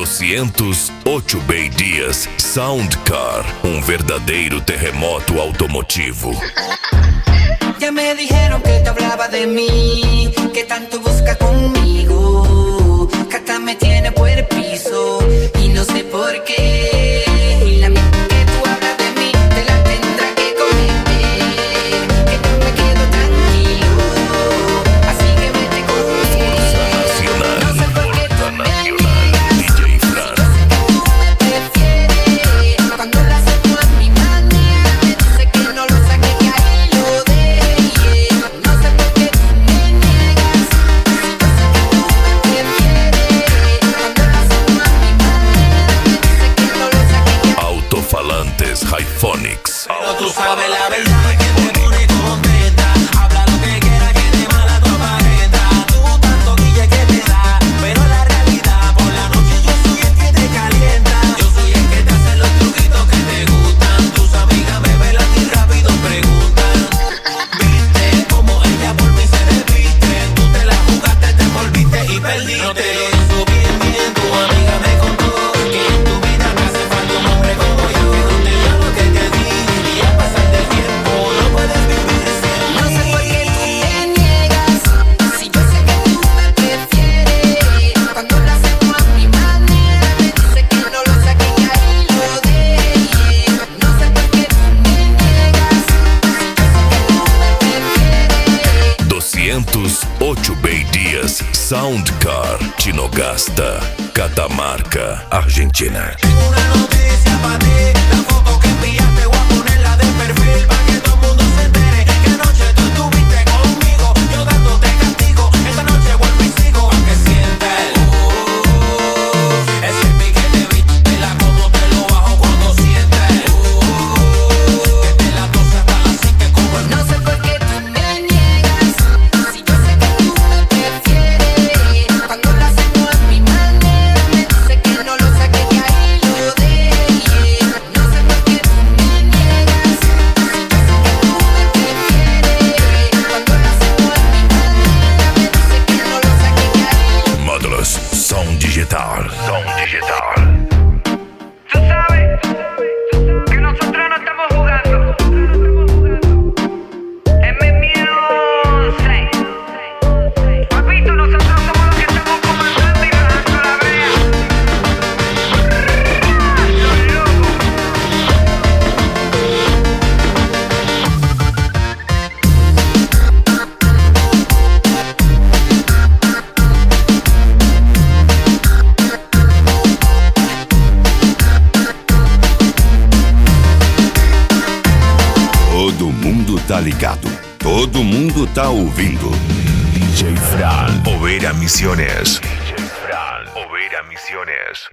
208 Bay Dias Sound Car, um verdadeiro terremoto automotivo. Ya me dijeron que te hablaba de mí, que tanto busca conmigo, que hasta me tiene por el piso y no sé por qué. Y la misma que tú hablas de mí, te la tendrá que comer, que no me quedo tranquilo, así que vete conmigo. Nacional, No sé por qué tú me Nacional, DJ Fran. tú me prefieres, cuando lo haces tú a mi manera, me dice que no lo saque, que ahí lo deje. No sé por qué tú me niegas, yo sé que tú me prefieres, cuando lo haces tú a mi manera, me dice que no lo saque, que Altofalantes Hyphonics. Pero tú sabes la verdad que te pone contenta. Habla lo que quiera, que de mala tu aparenta. Tú tanto guille que te da, pero la realidad por la noche yo soy el que te calienta. Yo soy el que te hace los truquitos que te gustan. Tus amigas me velan y rápido preguntan: ¿viste cómo ella por mí se desviste? Tú te la jugaste, te envolviste y perdiste. No te lo hizo bien, bien, tu amiga me contó que en tu vida te hace falta un hombre como yo. Que no te da lo que te di y al pasar del tiempo no puedes vivir sin no sé por mí. qué tú me niegas, si yo sé que tú me prefieres, cuando lo haces tú a mi manera, me dice que no lo saque, que ahí lo deje. No sé por qué tú me niegas, si yo sé que tú me prefieres. 208 Bay Dias Sound Car, Tinogasta, Catamarca, Argentina. Tengo una noticia para ti, la foto que enviaste voy a ponerla de perfil para que todo el mundo se entere que anoche tú estuviste conmigo, yo dándote castigo. Esta noche vuelvo y sigo a que sientas ese piquete, viste la como te lo bajo cuando sientes que te la tose hasta las 5 como el No sé por qué tú me niegas, si yo sé que tú me prefieres, cuando lo haces tú a mi manera, me dice que no lo saque, que ahí lo deje. No sé por qué tú me niegas, si yo sé que tú me prefieres, cuando lo haces tú a mi manera, me dice que no lo saque, que ahí lo Módulos Som Digital. Som Digital. Tú sabes que nosotros no estamos jugando. Es mi miedo, papito, nosotros somos los que estamos comandando y bajando la brea. Los locos. Todo mundo tá ligado. Todo mundo tá ouvindo. DJ Fran. Oveira Misiones. DJ Fran. Oveira Misiones.